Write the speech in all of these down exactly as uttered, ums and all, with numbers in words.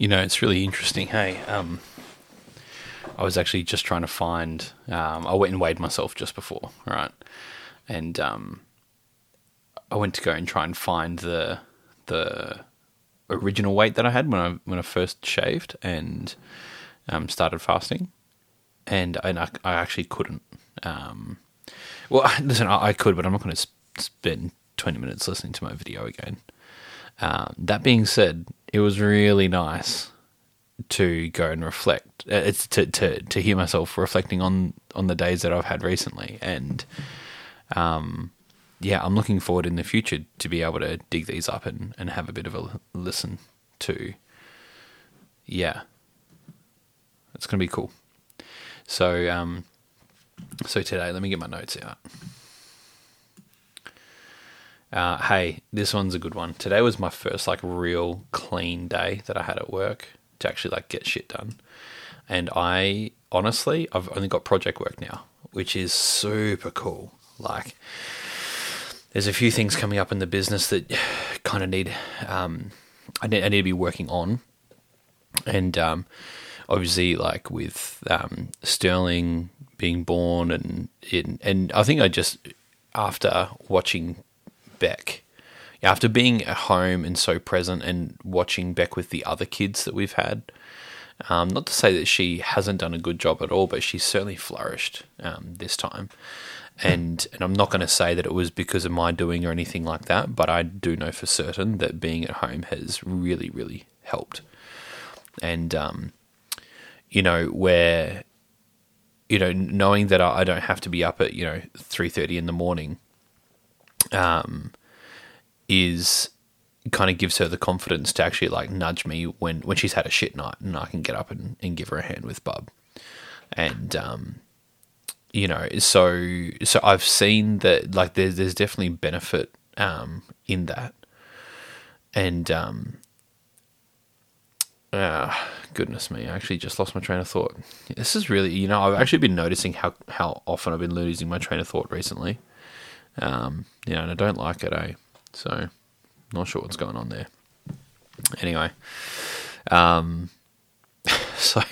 You know, it's really interesting. Hey, um, I was actually just trying to find. Um, I went and weighed myself just before, right? And um, I went to go and try and find the the original weight that I had when I when I first shaved and um, started fasting, and and I, I actually couldn't. Um, well, listen, I, I could, but I'm not going to spend twenty minutes listening to my video again. Um, that being said, it was really nice to go and reflect. It's to, to, to hear myself reflecting on, on the days that I've had recently. And, um, yeah, I'm looking forward in the future to be able to dig these up and, and have a bit of a listen to. Yeah. It's going to be cool. So, um, so today, let me get my notes out. Uh, hey, this one's a good one. Today was my first like real clean day that I had at work to actually like get shit done. And I honestly, I've only got project work now, which is super cool. Like there's a few things coming up in the business that kind of need, um, I need, I need to be working on. And, um, obviously like with, um, Sterling being born and, in, and I think I just, after watching Beck, after being at home and so present and watching Beck with the other kids that we've had, um, not to say that she hasn't done a good job at all, but she's certainly flourished um, this time. And and I'm not going to say that it was because of my doing or anything like that, but I do know for certain that being at home has really, really helped. And, um, you know, where, you know, knowing that I don't have to be up at, you know, three thirty in the morning, um, is kind of gives her the confidence to actually like nudge me when, when she's had a shit night and I can get up and, and give her a hand with Bub. And, um, you know, so, so I've seen that like there's, there's definitely benefit, um, in that. And, um, uh, goodness me, I actually just lost my train of thought. This is really, you know, I've actually been noticing how, how often I've been losing my train of thought recently. Um, you know, and I don't like it, eh? So, not sure what's going on there. Anyway, um, so,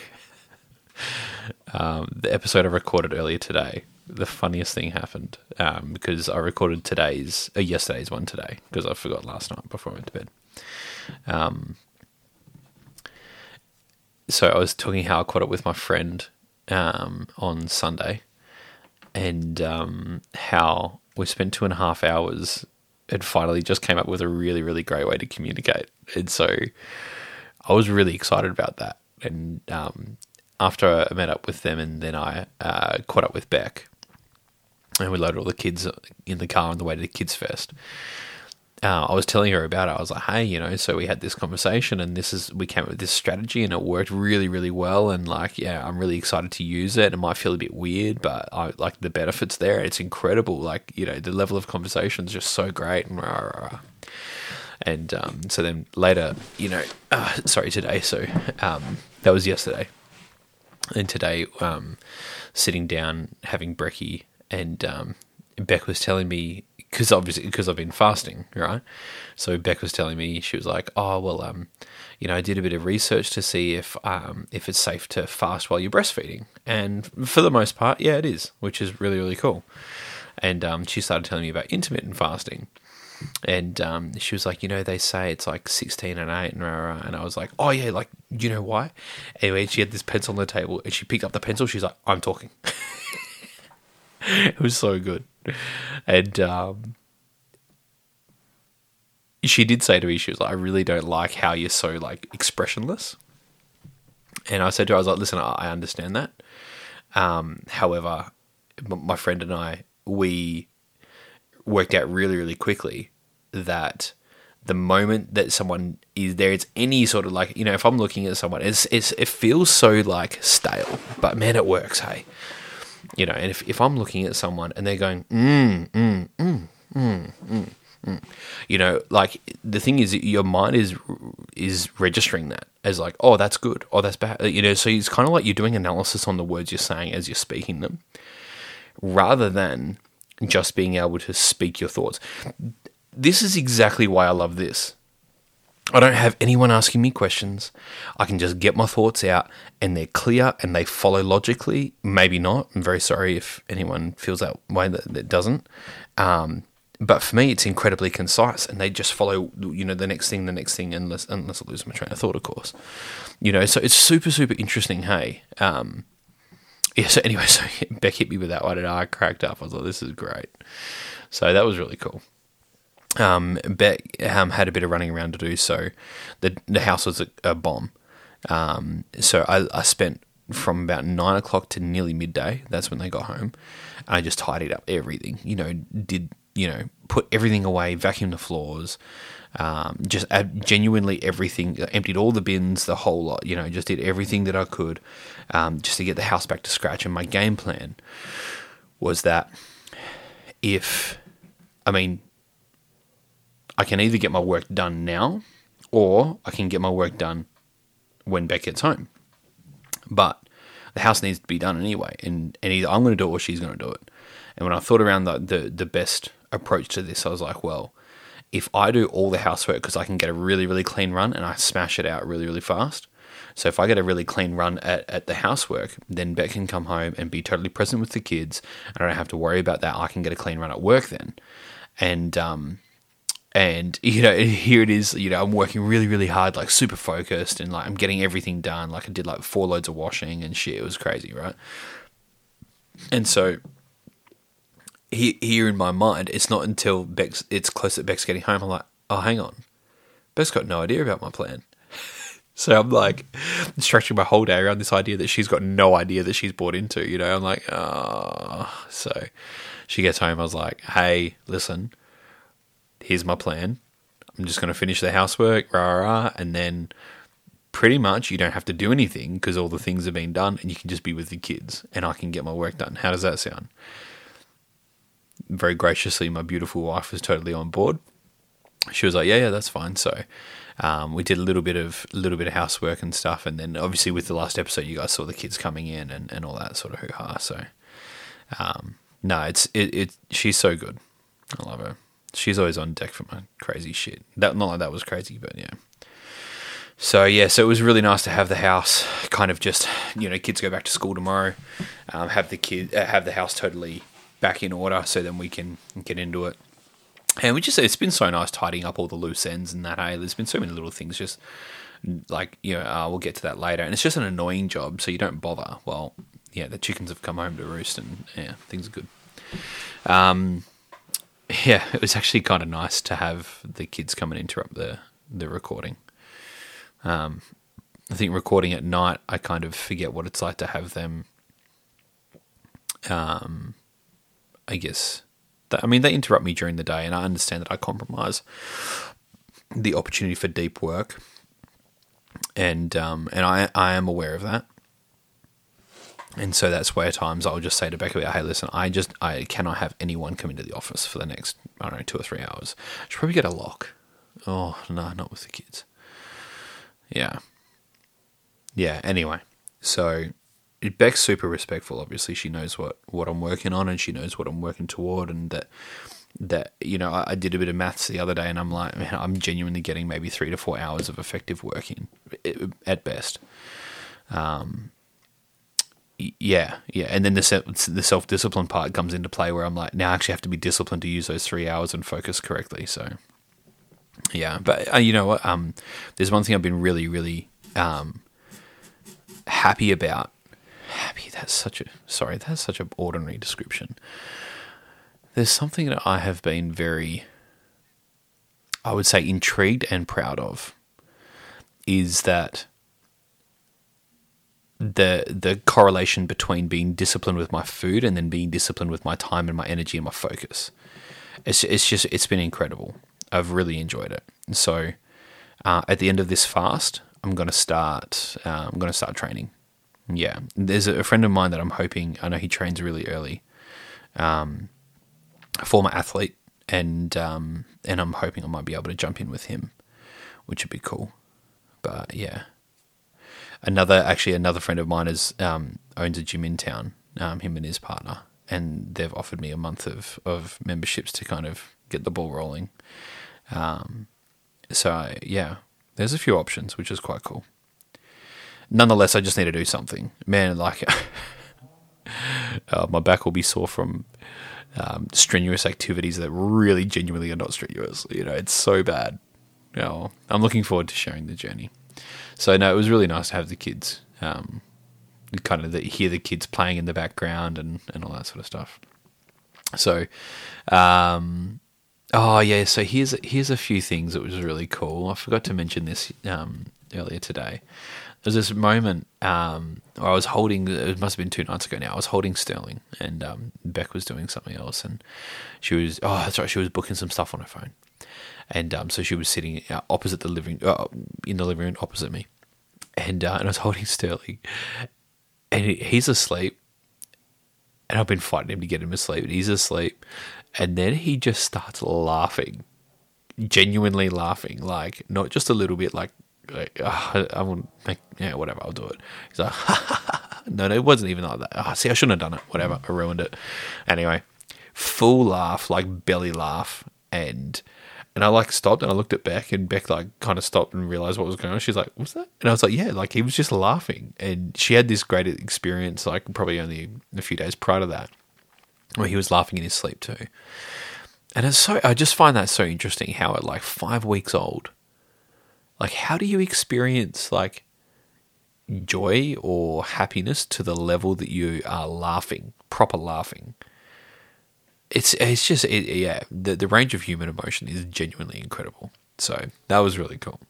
um, the episode I recorded earlier today, the funniest thing happened, um, because I recorded today's, uh, yesterday's one today, because I forgot last night before I went to bed. Um, so I was talking how I caught up with my friend, um, on Sunday, and, um, how we spent two and a half hours and finally just came up with a really, really great way to communicate. And so I was really excited about that. And um, after I met up with them and then I uh, caught up with Beck and we loaded all the kids in the car on the way to the Kids Fest, uh, I was telling her about it. I was like, hey, you know, so we had this conversation and this is, we came up with this strategy and it worked really, really well. And like, yeah, I'm really excited to use it. It might feel a bit weird, but I like the benefits there. It's incredible. Like, you know, the level of conversation is just so great. And, rah, rah, rah. and um, so then later, you know, uh, sorry, today. So um, that was yesterday. And today, um, sitting down, having brekkie, and um, Beck was telling me, because obviously, because I've been fasting, right? So Beck was telling me, she was like, oh, well, um, you know, I did a bit of research to see if um, if it's safe to fast while you're breastfeeding. And for the most part, yeah, it is, which is really, really cool. And um, she started telling me about intermittent fasting. And um, she was like, you know, they say it's like sixteen and eight. And, rah, rah. And I was like, oh, yeah, like, you know why? Anyway, she had this pencil on the table and she picked up the pencil. She's like, I'm talking. It was so good. And um, she did say to me, she was like, I really don't like how you're so like expressionless. And I said to her, I was like, listen, I understand that. Um, however, my friend and I, we worked out really, really quickly that the moment that someone is there, it's any sort of like, you know, if I'm looking at someone, it's, it's it feels so like stale, but man, it works, hey. You know, and if, if I'm looking at someone and they're going, mm, mm, mm, mm, mm, mm, you know, like the thing is your mind is is registering that as like, oh, that's good, oh, that's bad. You know, so it's kind of like you're doing analysis on the words you're saying as you're speaking them rather than just being able to speak your thoughts. This is exactly why I love this. I don't have anyone asking me questions. I can just get my thoughts out and they're clear and they follow logically. Maybe not. I'm very sorry if anyone feels that way that, that doesn't. Um, but for me, it's incredibly concise and they just follow, you know, the next thing, the next thing, unless, unless I lose my train of thought, of course. You know, so it's super, super interesting, hey. Um, yeah, so anyway, so Beck hit me with that one and I cracked up. I was like, this is great. So that was really cool. Um, Beck um, had a bit of running around to do, so the the house was a, a bomb. Um, so I, I spent from about nine o'clock to nearly midday. That's when they got home. And I just tidied up everything. You know, did you know put everything away, vacuumed the floors, um, just add genuinely everything. Emptied all the bins, the whole lot. You know, just did everything that I could, um, just to get the house back to scratch. And my game plan was that if, I mean. I can either get my work done now or I can get my work done when Beck gets home. But the house needs to be done anyway. And, and either I'm going to do it or she's going to do it. And when I thought around the, the, the best approach to this, I was like, well, if I do all the housework because I can get a really, really clean run and I smash it out really, really fast. So if I get a really clean run at, at the housework, then Beck can come home and be totally present with the kids. And I don't have to worry about that. I can get a clean run at work then. And, um... And, you know, here it is, you know, I'm working really, really hard, like super focused and like I'm getting everything done. Like I did like four loads of washing and shit. It was crazy, right? And so he, here in my mind, it's not until Beck's, it's close that Beck's getting home. I'm like, oh, hang on. Beck's got no idea about my plan. So I'm like structuring my whole day around this idea that she's got no idea that she's bought into, you know, I'm like, oh, so she gets home. I was like, hey, listen. Here's my plan. I'm just going to finish the housework, rah, rah, rah, and then pretty much you don't have to do anything because all the things have been done and you can just be with the kids and I can get my work done. How does that sound? Very graciously, my beautiful wife was totally on board. She was like, yeah, yeah, that's fine. So um, we did a little bit of little bit of housework and stuff. And then obviously with the last episode, you guys saw the kids coming in and, and all that sort of hoo-ha. So um, no, it's it, it. She's so good. I love her. She's always on deck for my crazy shit. That not like that was crazy, but yeah. So yeah, so it was really nice to have the house kind of just, you know, kids go back to school tomorrow, um, have the kid uh, have the house totally back in order, so then we can get into it. And we just it's been so nice tidying up all the loose ends and that. Hey, there's been so many little things, just like you know, uh, we'll get to that later. And it's just an annoying job, so you don't bother. Well, yeah, the chickens have come home to roost, and yeah, things are good. Um. Yeah, it was actually kind of nice to have the kids come and interrupt the, the recording. Um, I think recording at night, I kind of forget what it's like to have them, um, I guess, I mean, they interrupt me during the day and I understand that I compromise the opportunity for deep work. And um, and I, I am aware of that. And so that's why at times I'll just say to Becca, hey, listen, I just, I cannot have anyone come into the office for the next, I don't know, two or three hours. I should probably get a lock. Oh, no, not with the kids. Yeah. Yeah, anyway. So Beck's super respectful. Obviously, she knows what, what I'm working on and she knows what I'm working toward. And that, that you know, I, I did a bit of maths the other day and I'm like, man, I'm genuinely getting maybe three to four hours of effective working at best. Um, Yeah, yeah, and then the the self discipline part comes into play where I'm like, now I actually have to be disciplined to use those three hours and focus correctly. So, yeah, but uh, you know what? Um, there's one thing I've been really, really um happy about. Happy. That's such a sorry. That's such an ordinary description. There's something that I have been very, I would say, intrigued and proud of. Is that the the correlation between being disciplined with my food and then being disciplined with my time and my energy and my focus. It's it's just it's been incredible. I've really enjoyed it. So uh, at the end of this fast, I'm gonna start. Uh, I'm gonna start training. Yeah, there's a friend of mine that I'm hoping. I know he trains really early. Um, a former athlete, and um, and I'm hoping I might be able to jump in with him, which would be cool. But yeah. Another, actually, another friend of mine is um, owns a gym in town. Um, him and his partner, and they've offered me a month of, of memberships to kind of get the ball rolling. Um, so yeah, there's a few options, which is quite cool. Nonetheless, I just need to do something. Man, like, uh, my back will be sore from um, strenuous activities that really genuinely are not strenuous. You know, it's so bad. You know, I'm looking forward to sharing the journey. So, no, it was really nice to have the kids, um, kind of the, hear the kids playing in the background and, and all that sort of stuff. So, um, oh, yeah, so here's, here's a few things that was really cool. I forgot to mention this um, earlier today. There was this moment um, where I was holding, it must have been two nights ago now, I was holding Sterling, and um, Beck was doing something else, and she was, oh, that's right, she was booking some stuff on her phone. And um, so she was sitting opposite the living, uh, in the living room opposite me, and uh, and I was holding Sterling, and he, he's asleep, and I've been fighting him to get him asleep, and he's asleep, and then he just starts laughing, genuinely laughing, like not just a little bit, like, like oh, I won't make, yeah, whatever, I'll do it. He's like, no, no, it wasn't even like that. Oh, see, I shouldn't have done it. Whatever, I ruined it. Anyway, full laugh, like belly laugh, and. And I like stopped and I looked at Beck, and Beck like kind of stopped and realized what was going on. She's like, "What's that?" And I was like, "Yeah, like he was just laughing." And she had this great experience, like probably only a few days prior to that, where he was laughing in his sleep too. And it's so, I just find that so interesting how at like five weeks old, like how do you experience like joy or happiness to the level that you are laughing, proper laughing? It's it's just, it, yeah, the, the range of human emotion is genuinely incredible. So that was really cool.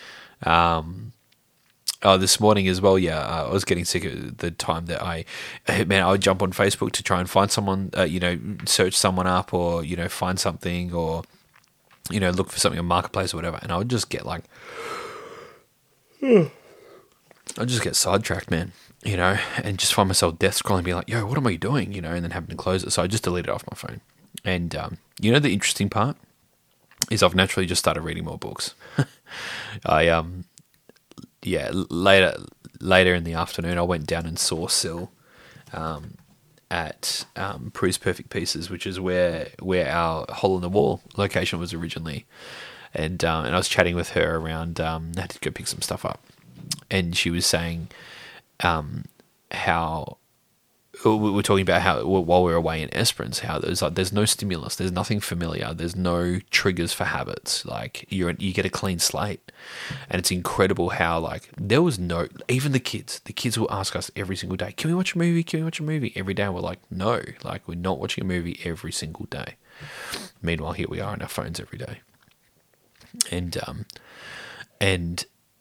Um, oh, this morning as well, yeah, I was getting sick of the time that I, man, I would jump on Facebook to try and find someone, uh, you know, search someone up, or, you know, find something, or, you know, look for something on Marketplace or whatever. And I would just get like, I'd just get sidetracked, man. You know, and just find myself death scrolling, being like, yo, what am I doing? You know, and then having to close it. So I just deleted it off my phone. And, um, you know, the interesting part is I've naturally just started reading more books. I, um, yeah, later, later in the afternoon, I went down and saw Syl, um, at, um, Prue's Perfect Pieces, which is where, where our Hole in the Wall location was originally. And, um, and I was chatting with her around, um, I had to go pick some stuff up. And she was saying, Um, how we were talking about how while we were away in Esperance, how there's like there's no stimulus, there's nothing familiar, there's no triggers for habits. Like you're you get a clean slate, and it's incredible how like there was no, even the kids, the kids will ask us every single day, "Can we watch a movie? Can we watch a movie?" Every day we're like, "No, like we're not watching a movie every single day." Meanwhile, here we are on our phones every day, and um, and.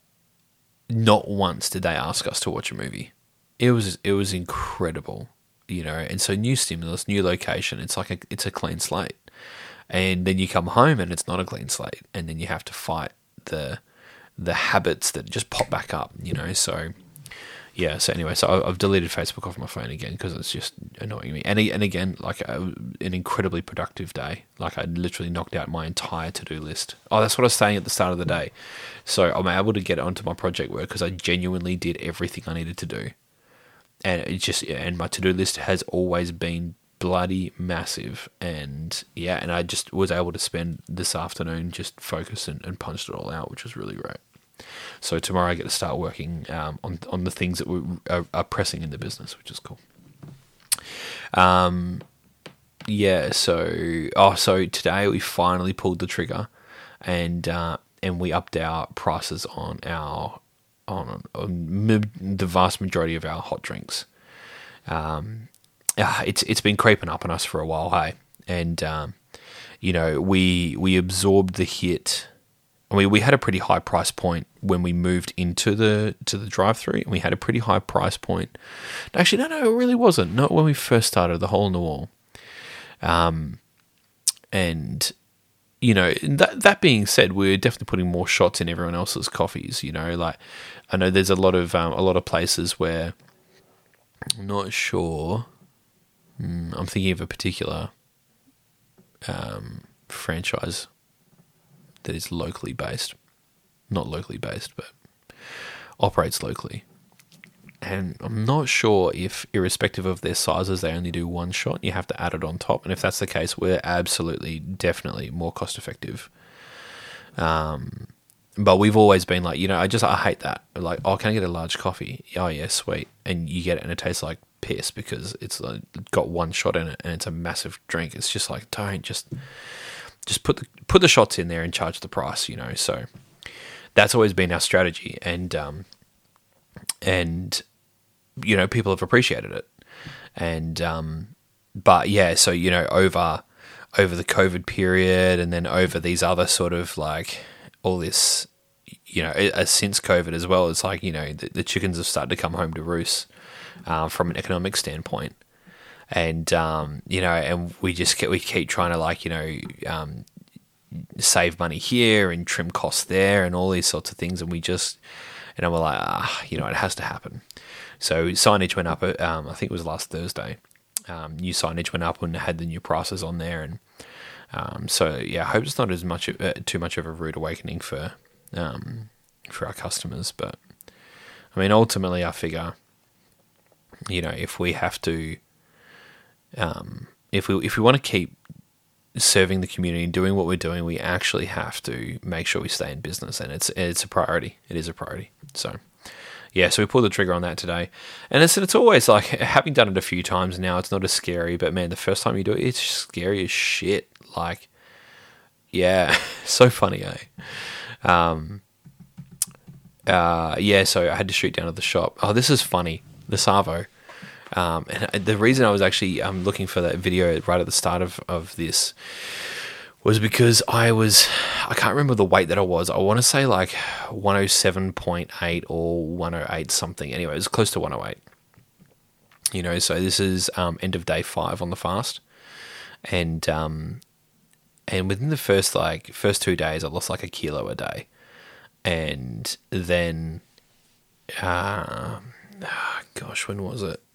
Not once did they ask us to watch a movie. It was it was incredible, you know. And so new stimulus, new location. It's like a it's a clean slate, and then you come home and it's not a clean slate, and then you have to fight the the habits that just pop back up, you know. So yeah. So anyway, so I've deleted Facebook off my phone again because it's just annoying me. And and again, like a, an incredibly productive day. Like I literally knocked out my entire to do list. Oh, that's what I was saying at the start of the day. So I'm able to get onto my project work because I genuinely did everything I needed to do, and it just and my to do list has always been bloody massive. And yeah, and I just was able to spend this afternoon just focused and, and punched it all out, which was really great. So tomorrow I get to start working um, on on the things that we are, are pressing in the business, which is cool. Um, yeah. So oh, so today we finally pulled the trigger, and uh, and we upped our prices on our on, on the vast majority of our hot drinks. Um, uh, it's it's been creeping up on us for a while, hey, and um, you know we we absorbed the hit. I mean, we had a pretty high price point when we moved into the to the drive-through, and we had a pretty high price point. Actually, no, no, it really wasn't. Not when we first started the Hole in the Wall. Um, and you know, that that being said, we're definitely putting more shots in everyone else's coffees. You know, like I know there's a lot of um, a lot of places where I'm not sure. Hmm, I'm thinking of a particular um, franchise that is locally based, not locally based, but operates locally. And I'm not sure if, irrespective of their sizes, they only do one shot. You have to add it on top. And if that's the case, we're absolutely, definitely more cost effective. Um, but we've always been like, you know, I just, I hate that. Like, oh, can I get a large coffee? Oh, yeah, sweet. And you get it and it tastes like piss because it's like, got one shot in it and it's a massive drink. It's just like, don't just, just put the, put the shots in there and charge the price, you know? So that's always been our strategy. And, um, and, you know, people have appreciated it. And, um, but yeah, so, you know, over, over the COVID period and then over these other sort of like all this, you know, uh, since COVID as well, it's like, you know, the, the chickens have started to come home to roost uh, from an economic standpoint. And, um, you know, and we just get, we keep trying to like, you know, um, save money here and trim costs there and all these sorts of things. And we just, and we're like, ah, you know, it has to happen. So signage went up, um, I think it was last Thursday. Um, new signage went up and had the new prices on there, and um, so yeah, I hope it's not as much uh, too much of a rude awakening for um, for our customers. But I mean, ultimately, I figure, you know, if we have to, um, if we if we want to keep serving the community and doing what we're doing, we actually have to make sure we stay in business, and it's it's a priority. It is a priority. So. Yeah, so we pulled the trigger on that today. And it's, it's always like, having done it a few times now, it's not as scary, but man, the first time you do it, it's scary as shit. Like, yeah, so funny, eh? Um, uh, yeah, so I had to shoot down to the shop. Oh, this is funny, the Savo. Um, and the reason I was actually um, looking for that video right at the start of, of this was because I was, I can't remember the weight that I was. I want to say like one oh seven point eight or one oh eight something. Anyway, it was close to one oh eight. You know, so this is um, end of day five on the fast. And um, and within the first like first two days, I lost like a kilo a day. And then, uh, oh gosh, when was it?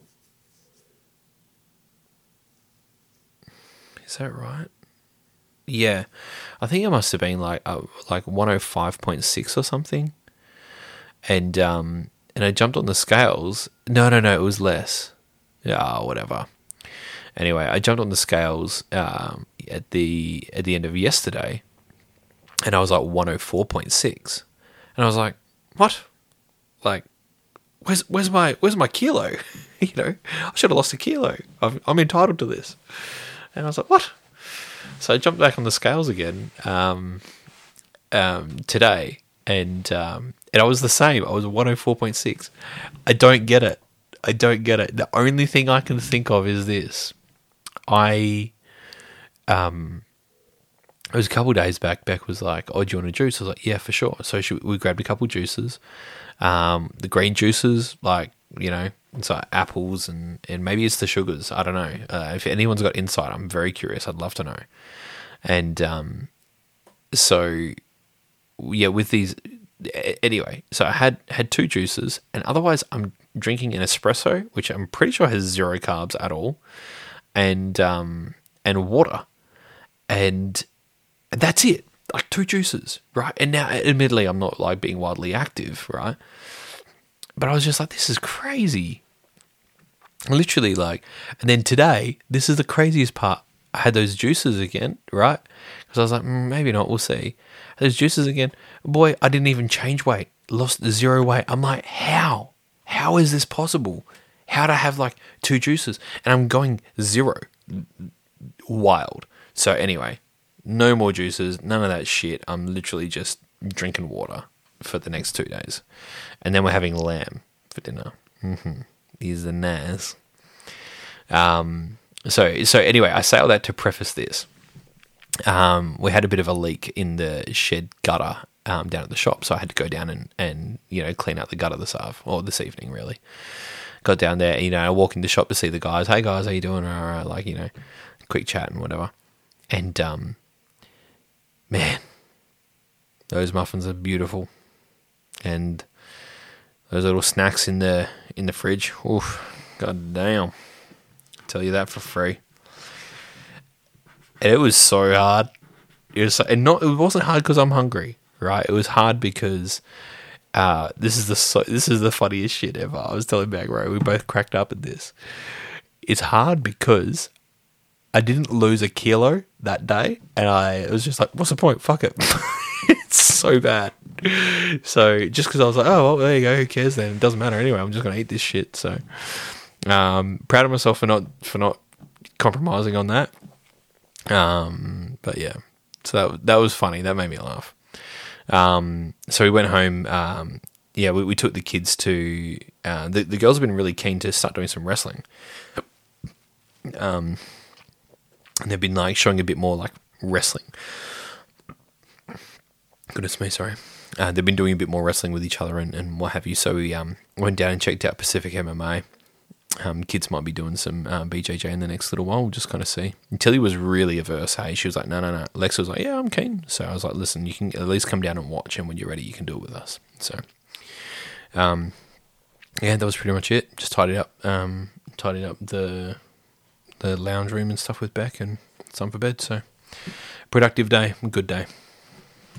Is that right? Yeah, I think it must have been like uh, like one oh five point six or something, and um and I jumped on the scales. No, no, no, it was less. Yeah, whatever. Anyway, I jumped on the scales um, at the at the end of yesterday, and I was like one oh four point six, and I was like, what? Like, where's where's my where's my kilo? You know, I should have lost a kilo. I'm, I'm entitled to this. And I was like, what? So I jumped back on the scales again um, um, today, and um, and I was the same. I was one oh four point six. I don't get it. I don't get it. The only thing I can think of is this. I, um, it was a couple of days back. Beck was like, "Oh, do you want a juice?" I was like, "Yeah, for sure." So she, we grabbed a couple of juices. Um, the green juices, like, you know, it's like apples and, and maybe it's the sugars. I don't know. Uh, if anyone's got insight, I'm very curious. I'd love to know. And um, so, yeah, with these, anyway, so I had, had two juices, and otherwise I'm drinking an espresso, which I'm pretty sure has zero carbs at all, and um, and water. And that's it. Like two juices, right? And now, admittedly, I'm not like being wildly active, right? But I was just like, this is crazy. Literally, like, and then today, this is the craziest part. I had those juices again, right? Because I was like, mm, maybe not, we'll see. Those juices again. Boy, I didn't even change weight. Lost zero weight. I'm like, how? How is this possible? How'd I have like two juices? And I'm going zero. Wild. So anyway, no more juices, none of that shit. I'm literally just drinking water for the next two days. And then we're having lamb for dinner. Mm-hmm. He's the Naz. Um, so, so anyway, I say all that to preface this. Um, we had a bit of a leak in the shed gutter um, down at the shop, so I had to go down and, and you know, clean out the gutter this af- or this evening, really. Got down there, you know, I walk in the shop to see the guys. Hey, guys, how you doing? All right, like, you know, quick chat and whatever. And, um, man, those muffins are beautiful. And those little snacks in the in the fridge, oof, god damn. Tell you that for free. And it was so hard. It was, so, and not. It wasn't hard because I'm hungry, right? It was hard because uh, this is the so, this is the funniest shit ever. I was telling Magro, we both cracked up at this. It's hard because I didn't lose a kilo that day, and I it was just like, what's the point? Fuck it. It's so bad. So just because I was like, oh, well, there you go. Who cares then? It doesn't matter anyway. I'm just going to eat this shit. So um, proud of myself for not for not compromising on that. Um, but yeah, so that that was funny. That made me laugh. Um, so we went home. Um, yeah, we, we took the kids to. Uh, the the girls have been really keen to start doing some wrestling. Um, and they've been like showing a bit more like wrestling. Goodness me, sorry. Uh, they've been doing a bit more wrestling with each other and, and what have you. So we um, went down and checked out Pacific M M A. Um, kids might be doing some uh, B J J in the next little while. We'll just kind of see. And Tilly was really averse. Hey, she was like, no, no, no. Lexa was like, yeah, I'm keen. So I was like, listen, you can at least come down and watch, and when you're ready, you can do it with us. So, um, yeah, that was pretty much it. Just tidied up, um, tidied up the the lounge room and stuff with Beck, and it's time for bed. So, productive day, good day.